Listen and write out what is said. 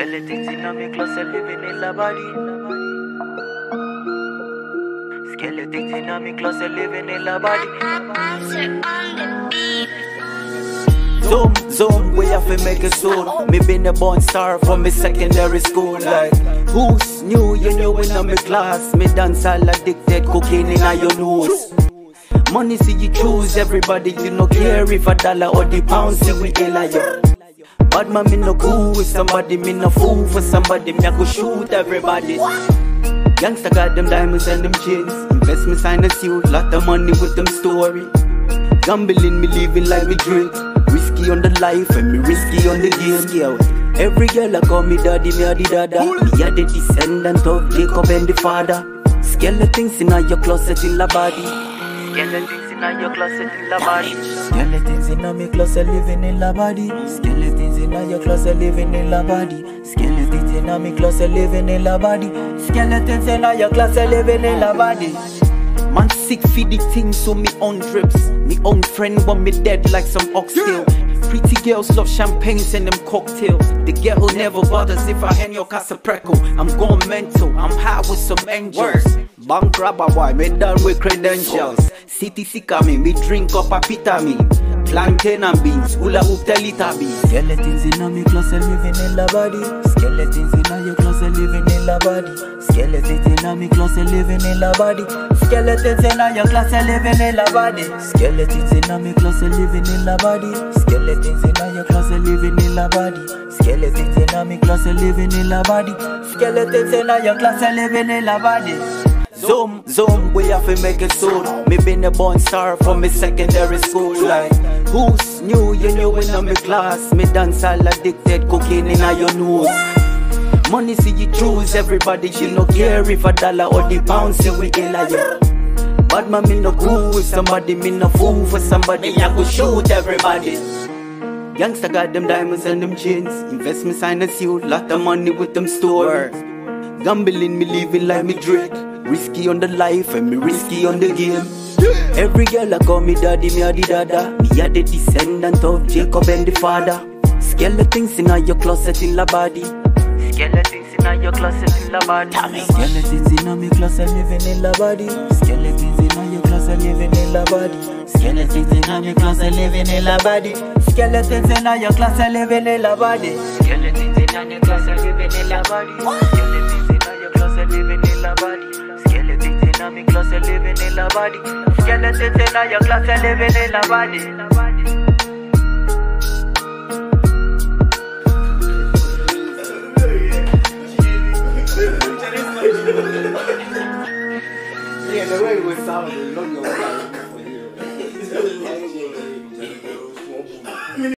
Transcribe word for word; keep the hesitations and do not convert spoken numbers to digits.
Skeletons in my closet living in the body. Skeletons in my closet living in the body. Zoom, zoom, we have to make it soon. Me been a born star from me secondary school. Like, who's new? You know in my class. Me dance all addicted, cocaine in your nose. Money see you choose, everybody you no care if a dollar or the pound see we in a yo. Bad man me no cool with somebody, me no fool for somebody, me I go shoot everybody. Youngster got them diamonds and them chains. Investment sign a suit, lot of money with them story. Gambling, me living like me drink. Risky on the life and me risky on the game. Every girl I call me daddy, me a the dada. Me a the descendant of Jacob and the father. Skeletons in your closet in the body. Skeletons in your closet in the body. Skeletons in my closet living in the body. Skeletons in your closet living in the body. Skeletons in my closet living in the body. Skeletons in your closet living in the body. Man sick for the things, so me on drips. Me own friend want me dead like some oxtail. Pretty girls love champagnes and them cocktails. The girl who never bothers if I hand your casa preco. I'm going mental, I'm high with some angels. Bank robber boy, me done with credentials. City sick of me, me drink up a vitamin. Plantain and beans, hula hoop teletubbies. Skeletons in my closet living in the body. Skeletons in your closet living in the body. Skeletons in my closet living in the body. Skeletons in your closet living in the body. Skeletons in my closet living in the body. Skeletons in your closet living in the body. Skeletons in my closet living in the body. Skeletons in your closet living in the body. Zoom, zoom, we have to make it soon. Me been a born star from me secondary school. Like, who's new? You know in my class. Me dance all addicted, cocaine in your nose. Money see you choose, everybody you no care if a dollar or the pound see we in a yo. Bad man me no cool with somebody, me no fool for somebody, I go shoot everybody. Youngster got them diamonds and them chains. Investment sign a suit, lot of money with them stores. Gambling, me living like me Drake. Risky on the life and me risky on the game. Every girl I call me daddy, me a the dada. Me a the descendant of Jacob and the father. Skeletons in your closet in the body. Skeletons in your closet in the body. Skeletons in my closet living in the body. Skeletons in your closet living in the body. Skeletons in your closet living in the body. Skeletons in your closet living in the body. Skeletons in your closet living in the body. Skeletons in your closet living in the body. Skeletons in my closet living in the body. Skeletons in your closet living in the body. Yeah, the way we sound, look your